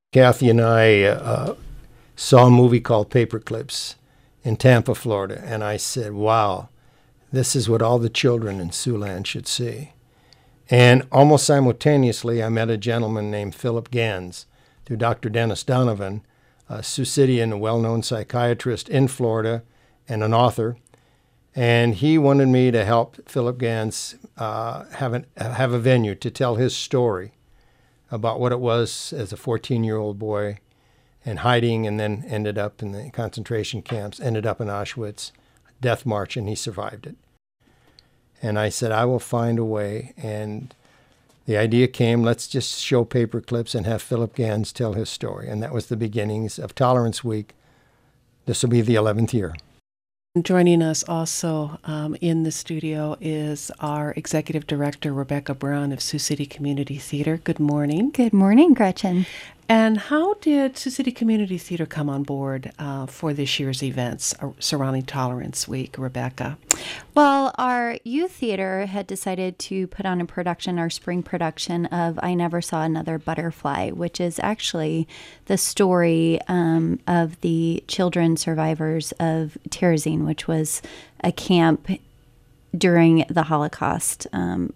Kathy and I saw a movie called Paperclips in Tampa, Florida, and I said, wow, this is what all the children in Siouxland should see. And almost simultaneously, I met a gentleman named Philip Gans through Dr. Dennis Donovan, a Sioux City and a well-known psychiatrist in Florida and an author. And he wanted me to help Philip Gans have a venue to tell his story about what it was as a 14-year-old boy and hiding, and then ended up in the concentration camps, ended up in Auschwitz, death march, and he survived it. And I said, I will find a way. And the idea came, let's just show Paperclips and have Philip Gans tell his story. And that was the beginnings of Tolerance Week. This will be the 11th year. Joining us also in the studio is our Executive Director, Rebecca Brown of Sioux City Community Theater. Good morning. Good morning, Gretchen. And how did Sioux City Community Theater come on board for this year's events surrounding Tolerance Week, Rebecca? Well, our youth theater had decided to put on a production, our spring production of I Never Saw Another Butterfly, which is actually the story of the children survivors of Terezin, which was a camp during the Holocaust.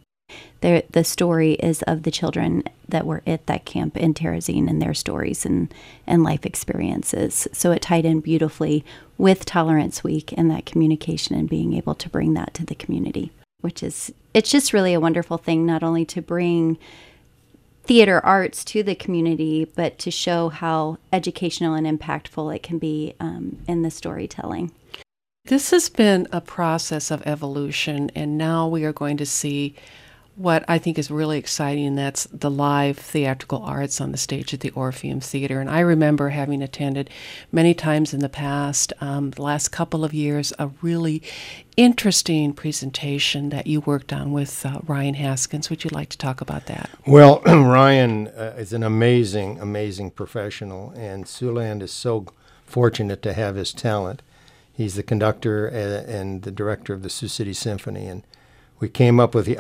The story is of the children that were at that camp in Terezin and their stories and life experiences. So it tied in beautifully with Tolerance Week and that communication and being able to bring that to the community, it's just really a wonderful thing, not only to bring theater arts to the community, but to show how educational and impactful it can be in the storytelling. This has been a process of evolution, and now we are going to see what I think is really exciting, and that's the live theatrical arts on the stage at the Orpheum Theater. And I remember having attended many times in the past, the last couple of years, a really interesting presentation that you worked on with Ryan Haskins. Would you like to talk about that? Well, Ryan is an amazing, amazing professional, and Siouxland is so fortunate to have his talent. He's the conductor and the director of the Sioux City Symphony, and we came up with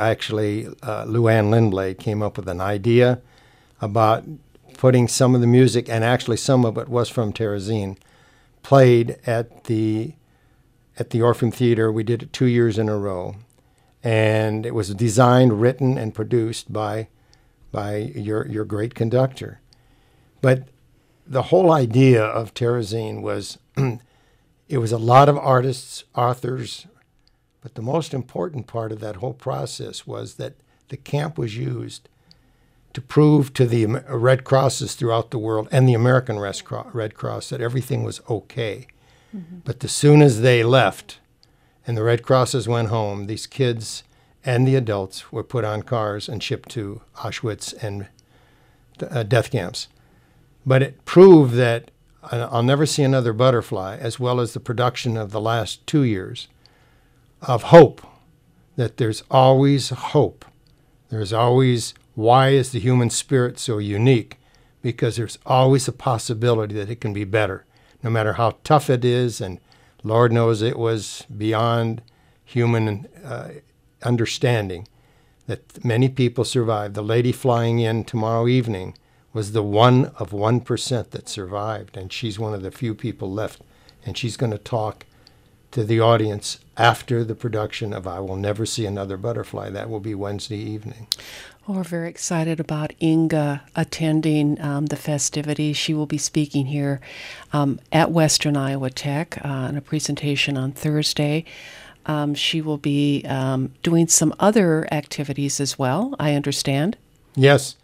Luann Lindblade came up with an idea about putting some of the music, and actually some of it was from Terezin, played at the Orpheum Theater. We did it 2 years in a row, and it was designed, written, and produced by your great conductor. But the whole idea of Terezin was it was a lot of artists, authors. But the most important part of that whole process was that the camp was used to prove to the Red Crosses throughout the world and the American Red Cross that everything was okay. Mm-hmm. But as soon as they left and the Red Crosses went home, these kids and the adults were put on cars and shipped to Auschwitz and death camps. But it proved that I'll Never See Another Butterfly, as well as the production of the last 2 years, of hope, that there's always hope. There's always, why is the human spirit so unique? Because there's always a possibility that it can be better, no matter how tough it is, and Lord knows it was beyond human understanding that many people survived. The lady flying in tomorrow evening was the 1 of 1% that survived, and she's one of the few people left, and she's going to talk to the audience after the production of I Will Never See Another Butterfly. That will be Wednesday evening. Well, we're very excited about Inga attending the festivities. She will be speaking here at Western Iowa Tech in a presentation on Thursday. She will be doing some other activities as well, I understand. Yes.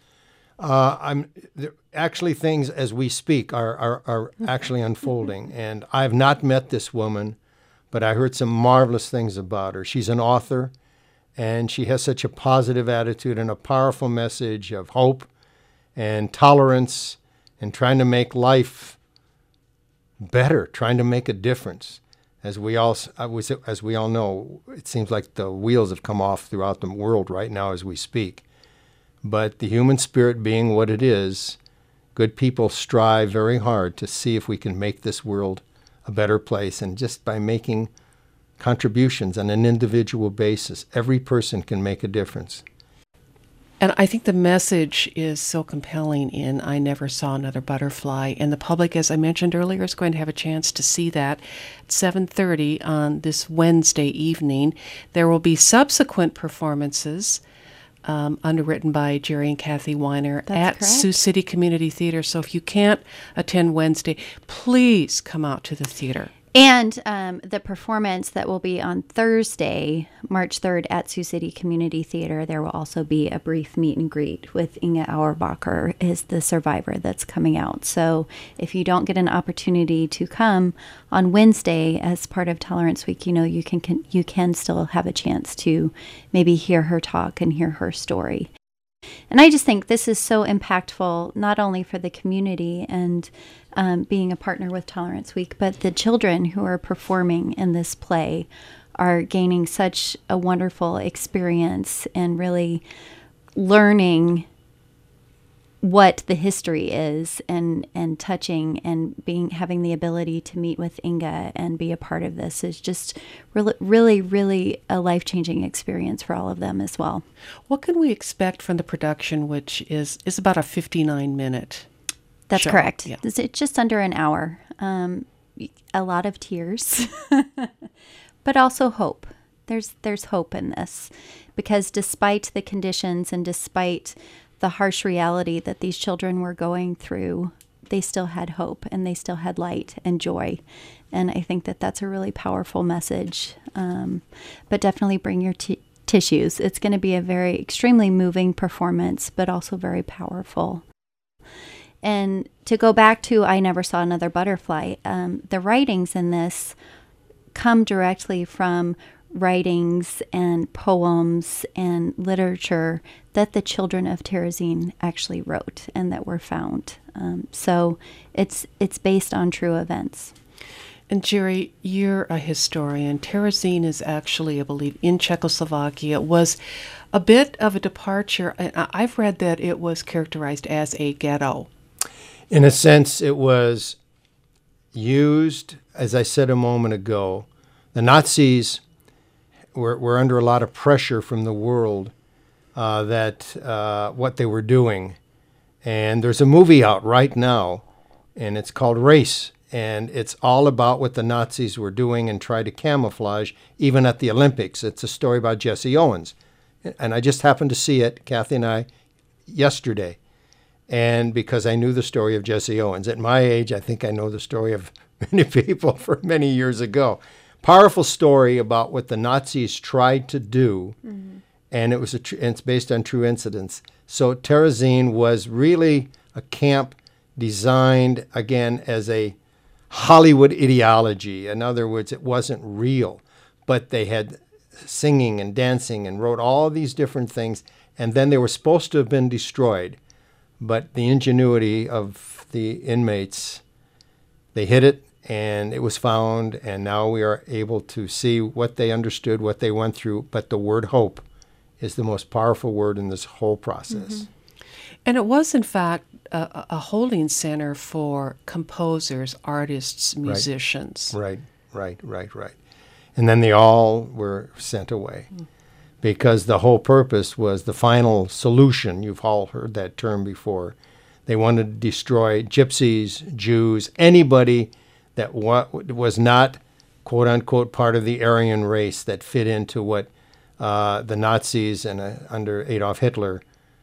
Actually, things as we speak are actually unfolding. And I've not met this woman, but I heard some marvelous things about her. She's an author, and she has such a positive attitude and a powerful message of hope and tolerance and trying to make life better, trying to make a difference. As we all know, it seems like the wheels have come off throughout the world right now as we speak. But the human spirit being what it is, good people strive very hard to see if we can make this world a better place. And just by making contributions on an individual basis, every person can make a difference. And I think the message is so compelling in I Never Saw Another Butterfly. And the public, as I mentioned earlier, is going to have a chance to see that at 7:30 on this Wednesday evening. There will be subsequent performances underwritten by Jerry and Kathy Weiner at correct. Sioux City Community Theater. So if you can't attend Wednesday, please come out to the theater. And the performance that will be on Thursday, March 3rd at Sioux City Community Theater, there will also be a brief meet and greet with Inge Auerbacher, is the survivor that's coming out. So if you don't get an opportunity to come on Wednesday as part of Tolerance Week, you can still have a chance to maybe hear her talk and hear her story. And I just think this is so impactful, not only for the community and being a partner with Tolerance Week, but the children who are performing in this play are gaining such a wonderful experience and really learning what the history is and touching and having the ability to meet with Inge and be a part of this is just really, really a life-changing experience for all of them as well. What can we expect from the production, which is about a 59-minute That's show? correct. Yeah. It's just under an hour. A lot of tears, but also hope. There's hope in this because despite the conditions and despite the harsh reality that these children were going through, they still had hope and they still had light and joy. And I think that that's a really powerful message. But definitely bring your tissues. It's going to be a very extremely moving performance, but also very powerful. And to go back to I Never Saw Another Butterfly, the writings in this come directly from writings and poems and literature that the children of Terezin actually wrote and that were found. So it's based on true events. And Jerry, you're a historian. Terezin is actually, I believe, in Czechoslovakia. It was a bit of a departure. I've read that it was characterized as a ghetto. In a sense, it was used, as I said a moment ago, the Nazis were under a lot of pressure from the world that what they were doing. And there's a movie out right now, and it's called Race. And it's all about what the Nazis were doing and tried to camouflage, even at the Olympics. It's a story about Jesse Owens. And I just happened to see it, Kathy and I, yesterday. And because I knew the story of Jesse Owens. At my age, I think I know the story of many people from many years ago. Powerful story about what the Nazis tried to do, and it's based on true incidents. So Terezin was really a camp designed, again, as a Hollywood ideology. In other words, it wasn't real, but they had singing and dancing and wrote all these different things, and then they were supposed to have been destroyed. But the ingenuity of the inmates, they hid it, and it was found, and now we are able to see what they understood, what they went through. But the word hope is the most powerful word in this whole process. And it was, in fact, a holding center for composers, artists, musicians. Right. And then they all were sent away because the whole purpose was the final solution. You've all heard that term before. They wanted to destroy gypsies, Jews, anybody that was not, quote unquote, part of the Aryan race that fit into what the Nazis and under Adolf Hitler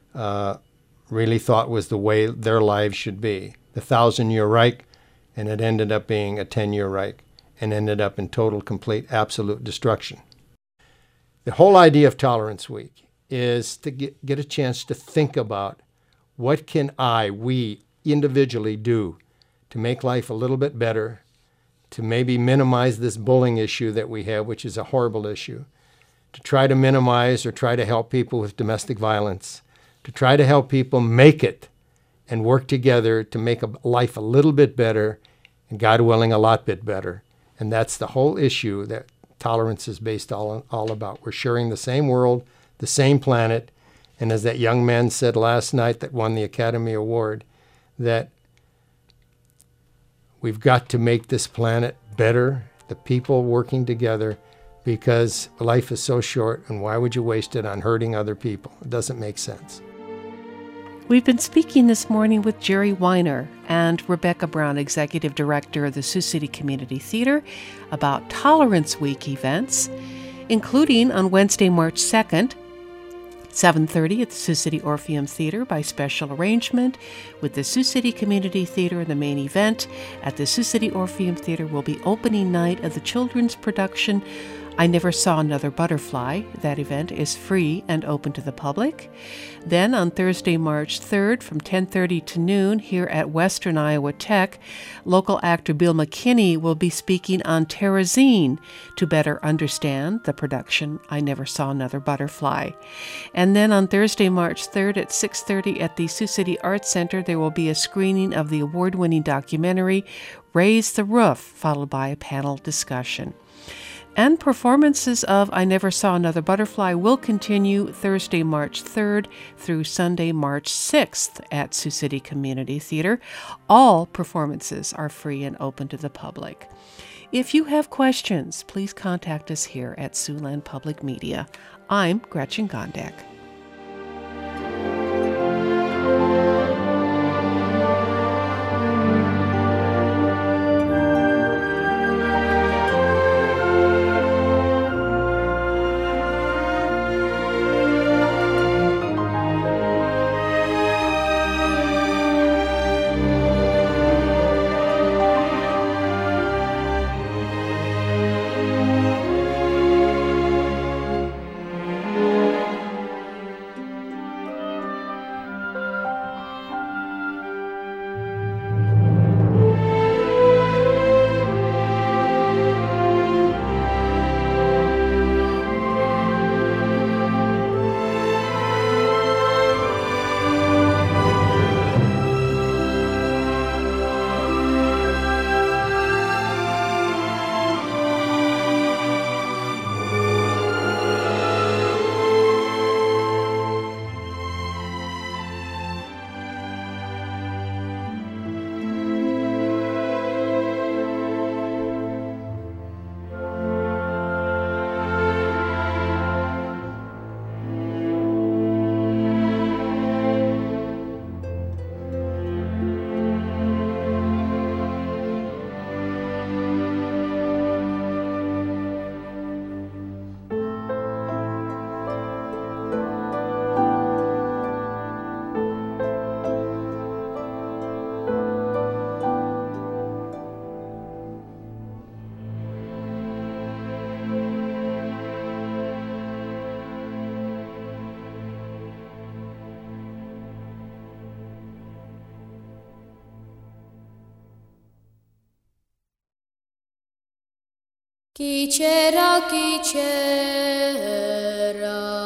really thought was the way their lives should be. The 1,000-year Reich, and it ended up being a 10-year Reich and ended up in total, complete, absolute destruction. The whole idea of Tolerance Week is to get a chance to think about what can we individually do to make life a little bit better, to maybe minimize this bullying issue that we have, which is a horrible issue, to try to minimize or try to help people with domestic violence, to try to help people make it and work together to make life a little bit better and, God willing, a lot bit better. And that's the whole issue that tolerance is based all about. We're sharing the same world, the same planet, and as that young man said last night that won the Academy Award, that we've got to make this planet better, the people working together, because life is so short, and why would you waste it on hurting other people? It doesn't make sense. We've been speaking this morning with Jerry Weiner and Rebecca Brown, Executive Director of the Sioux City Community Theater, about Tolerance Week events, including on Wednesday, March 2nd, 7:30 at the Sioux City Orpheum Theater by special arrangement with the Sioux City Community Theater. The main event at the Sioux City Orpheum Theater will be opening night of the children's production I Never Saw Another Butterfly. That event is free and open to the public. Then on Thursday, March 3rd from 10:30 to noon here at Western Iowa Tech, local actor Bill McKinney will be speaking on Terrazine to better understand the production I Never Saw Another Butterfly. And then on Thursday, March 3rd at 6:30 at the Sioux City Arts Center, there will be a screening of the award-winning documentary Raise the Roof, followed by a panel discussion. And performances of I Never Saw Another Butterfly will continue Thursday, March 3rd through Sunday, March 6th at Sioux City Community Theater. All performances are free and open to the public. If you have questions, please contact us here at Siouxland Public Media. I'm Gretchen Gondek. Chi c'era, chi c'era.